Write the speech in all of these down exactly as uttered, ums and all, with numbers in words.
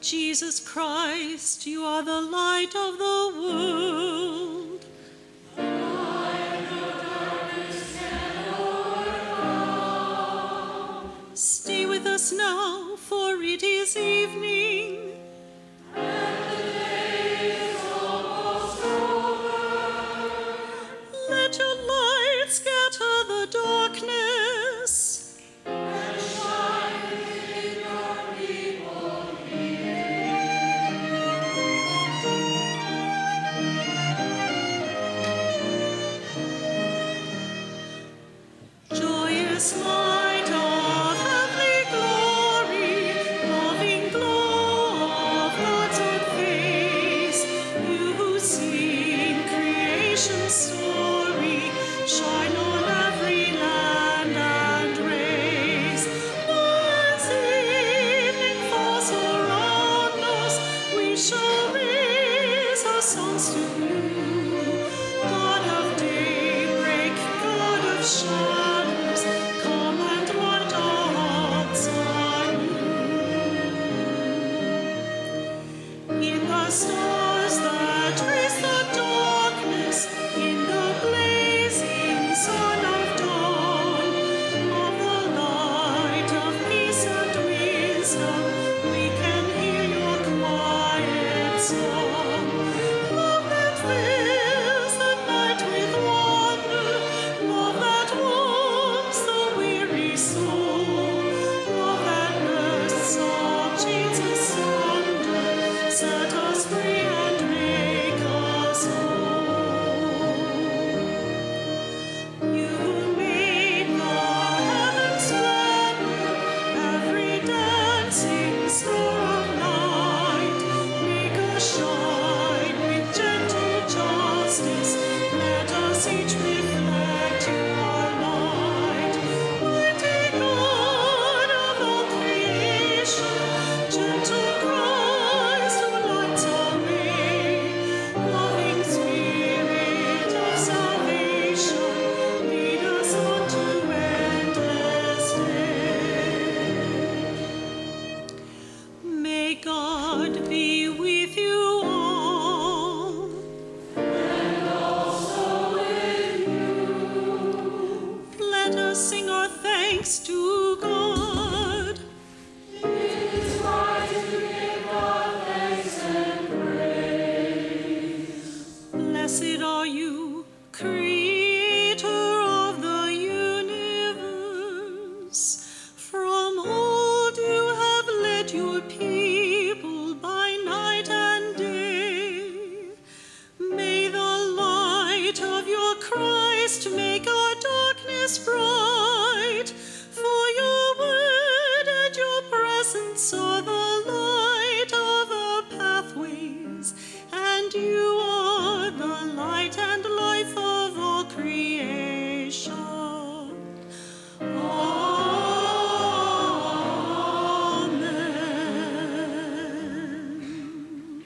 Jesus Christ, you are the light of the world. The light of darkness can overcome. Stay with us now, for it is evening, and the day is almost over. Let your light scatter the darkness, and shine within your people here. Joyous light of heavenly glory, loving glow of God's own face, you who sing creation's story, shine on every land and race. As evening falls around us, we shall raise our songs to you. God of daybreak, God of shadows, come and light our hearts anew. In the stars that trace the darkness, in the blazing sun of dawn, of the light of peace and wisdom, we can hear your quiet song. Love that fills the night with wonder, love that warms the weary soul, love that bursts all chains asunder, set us free and make us whole. You made the heavens splendor, every dancing star of night. Make us shine with gentle justice, let us each reflect your light. Mighty God of all creation, gentle Christ who lights our way, loving Spirit of salvation, lead us on to endless day. May God be with you all, and also with you. Let us sing our thanks to God. It is right to give God thanks and praise. Blessed are you, Creator of the universe. From old you have led your people by night and day. May the light of your Christ make our darkness bright. For your word and your presence are the light of our pathways, and you are the light and life of all creation. Amen.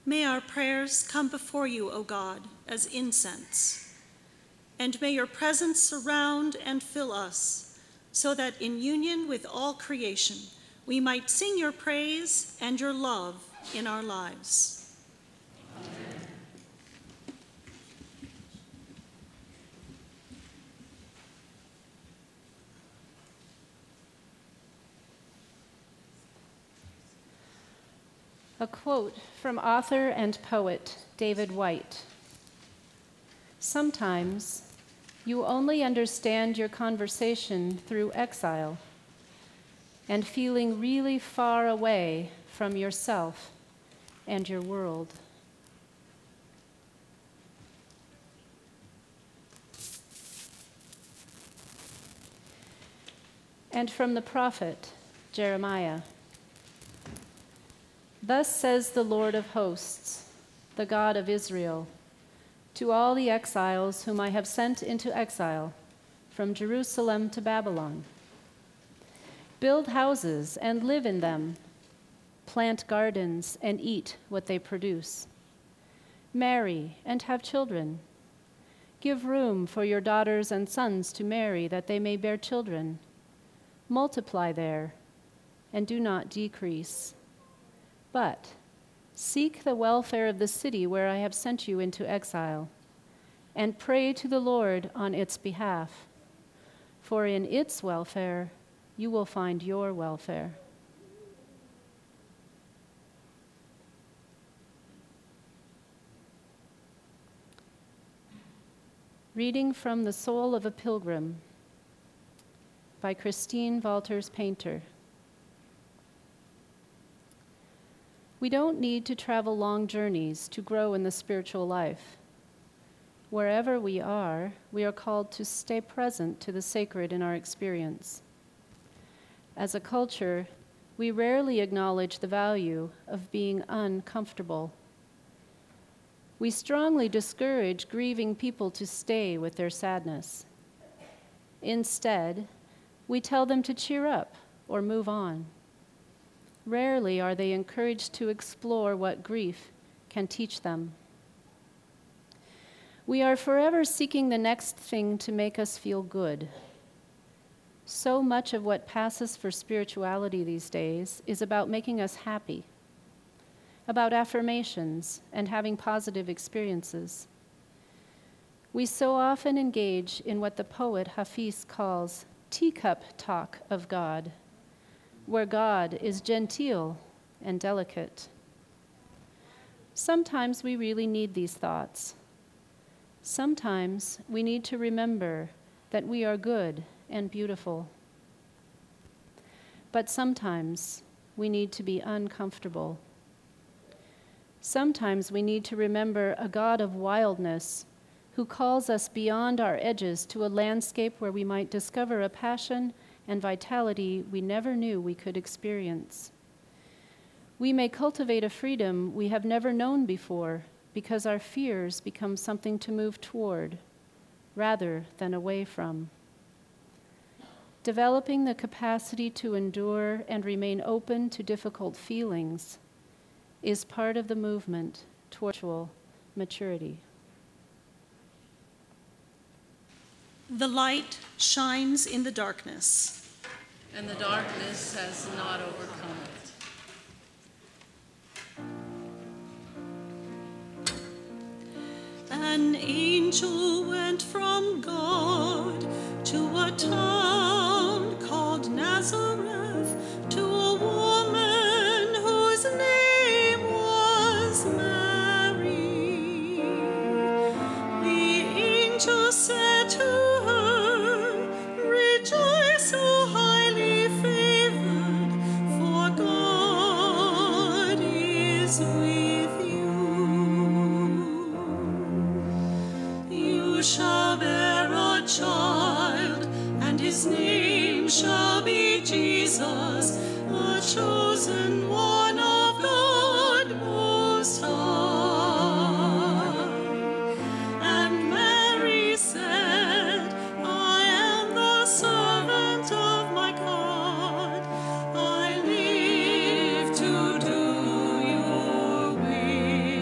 May our prayers come before you, O God, as incense, and may your presence surround and fill us, so that in union with all creation, we might sing your praise and your love in our lives. A quote from author and poet David Whyte. Sometimes you only understand your conversation through exile and feeling really far away from yourself and your world. And from the prophet Jeremiah. Thus says the Lord of hosts, the God of Israel, to all the exiles whom I have sent into exile from Jerusalem to Babylon. Build houses and live in them. Plant gardens and eat what they produce. Marry and have children. Give room for your daughters and sons to marry, that they may bear children. Multiply there and do not decrease. But seek the welfare of the city where I have sent you into exile, and pray to the Lord on its behalf, for in its welfare you will find your welfare. Reading from The Soul of a Pilgrim by Christine Walters Painter. We don't need to travel long journeys to grow in the spiritual life. Wherever we are, we are called to stay present to the sacred in our experience. As a culture, we rarely acknowledge the value of being uncomfortable. We strongly discourage grieving people to stay with their sadness. Instead, we tell them to cheer up or move on. Rarely are they encouraged to explore what grief can teach them. We are forever seeking the next thing to make us feel good. So much of what passes for spirituality these days is about making us happy, about affirmations and having positive experiences. We so often engage in what the poet Hafiz calls teacup talk of God, where God is genteel and delicate. Sometimes we really need these thoughts. Sometimes we need to remember that we are good and beautiful. But sometimes we need to be uncomfortable. Sometimes we need to remember a God of wildness who calls us beyond our edges to a landscape where we might discover a passion and vitality we never knew we could experience. We may cultivate a freedom we have never known before because our fears become something to move toward rather than away from. Developing the capacity to endure and remain open to difficult feelings is part of the movement toward spiritual maturity. The light shines in the darkness, and the darkness has not overcome it. An angel went from God to a town called Nazareth, to a woman whose name was Mary. The angel said to her, "Rejoice, O highly favored, for God is with you. You shall bear a child, and his name shall be Jesus, the chosen one of God Most High." And Mary said, "I am the servant of my God. I live to do your will."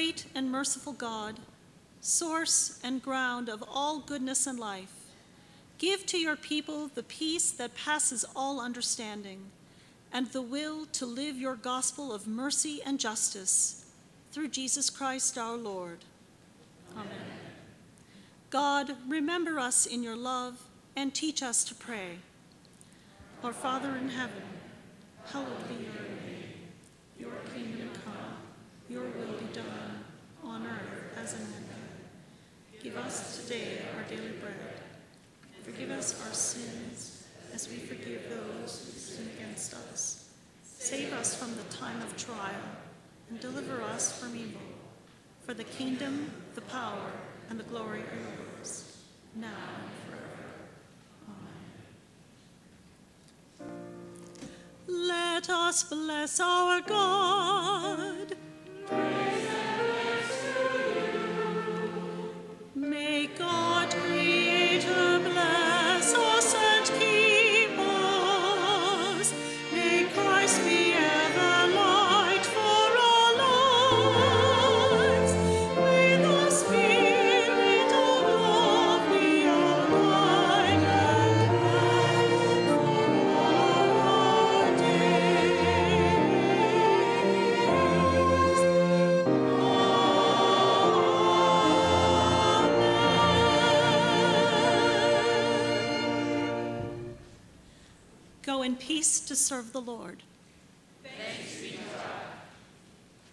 great and merciful God, source and ground of all goodness and life, give to your people the peace that passes all understanding and the will to live your gospel of mercy and justice through Jesus Christ our Lord. Amen. God, remember us in your love and teach us to pray. Our Father in heaven, hallowed be your name. Your kingdom come, your will be done, on earth as in heaven. Give us today our daily bread. Forgive us our sins, as we forgive those who sin against us. Save us from the time of trial, and deliver us from evil. For the kingdom, the power, and the glory are yours, now and forever. Amen. Let us bless our God. May God, Creator, bless us and keep us. May Christ be ever light for our lives. May the Spirit of love be our guide and path for all our days. Go in peace to serve the Lord.